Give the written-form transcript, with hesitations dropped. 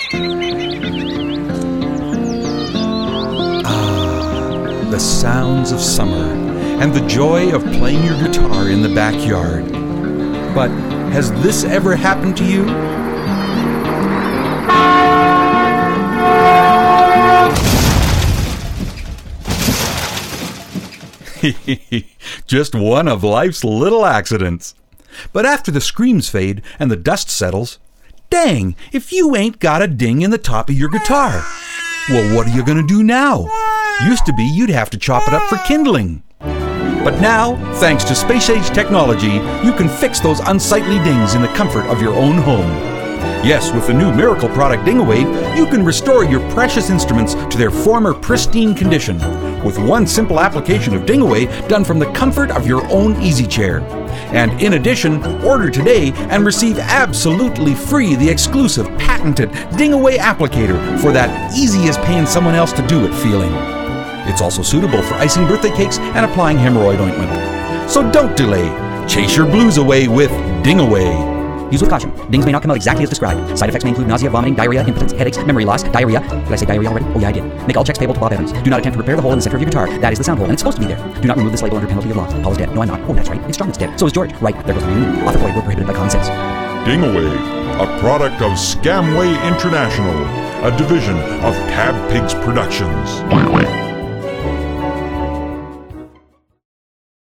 The sounds of summer and the joy of playing your guitar in the backyard. But has this ever happened to you? Just one of life's little accidents. But after the screams fade and the dust settles, dang, if you ain't got a ding in the top of your guitar. Well, what are you going to do now? Used to be you'd have to chop it up for kindling. But now, thanks to space-age technology, you can fix those unsightly dings in the comfort of your own home. Yes, with the new miracle product Dingawave, you can restore your precious instruments to their former pristine condition with one simple application of Dingawave done from the comfort of your own easy chair. And in addition, order today and receive absolutely free the exclusive patented Dingaway applicator for that easy as paying someone else to do it feeling. It's also suitable for icing birthday cakes and applying hemorrhoid ointment. So don't delay. Chase your blues away with Dingaway. Use with caution. Dings may not come out exactly as described. Side effects may include nausea, vomiting, diarrhea, impotence, headaches, memory loss, diarrhea. Did I say diarrhea already? Oh yeah, I did. Make all checks payable to Bob Evans. Do not attempt to repair the hole in the center of your guitar. That is the sound hole, and it's supposed to be there. Do not remove this label under penalty of loss. Paul is dead. No, I'm not. Oh, that's right. It's John that's dead. So is George. Right. There goes the reunion. Author boy, we're prohibited by common sense. Dingaway, a product of Scamway International, a division of Tab Pigs Productions.